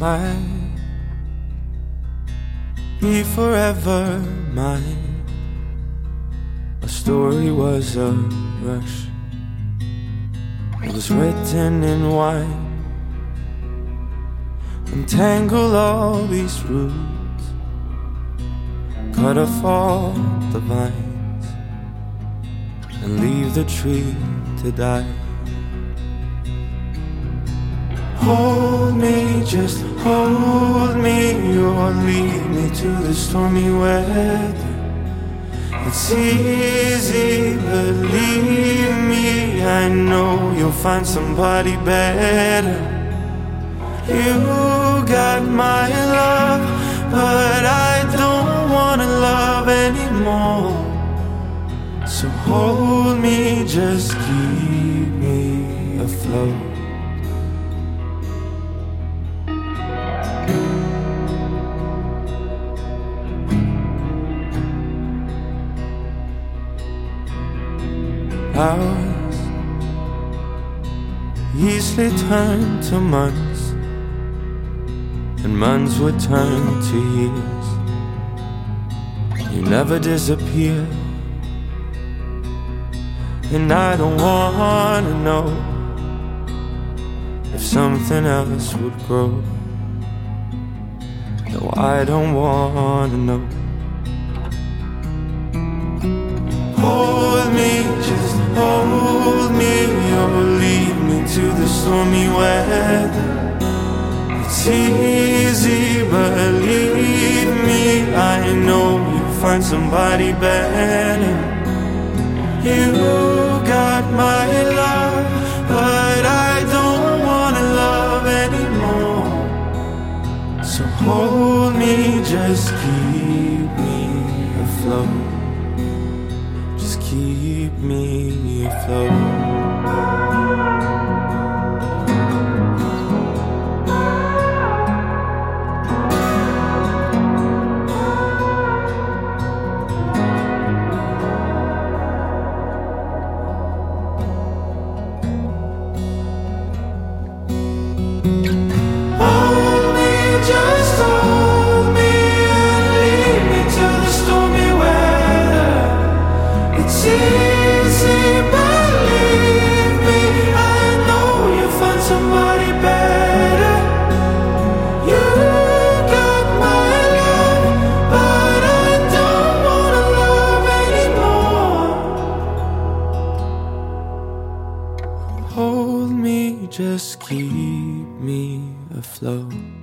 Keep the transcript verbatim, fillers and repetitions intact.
might be forever mine. A story was a rush, it was written in wine. Untangle all these roots, cut off all the vines, and leave the tree to die. Hold me, just hold me, or lead me to the stormy weather. It's easy, believe me, I know you'll find somebody better. You got my love, but I don't wanna love anymore. So hold me, just keep me afloat. Hours easily turn to months, and months would turn to years. You never disappear, and I don't wanna know if something else would grow. No, I don't wanna know. Hold me, just hold me, or lead me to the stormy weather. It's easy, believe me, I know you'll find somebody better. You got my love, but I don't wanna love anymore. So hold me, just keep me afloat. Just keep me afloat. Hold me, just keep me afloat.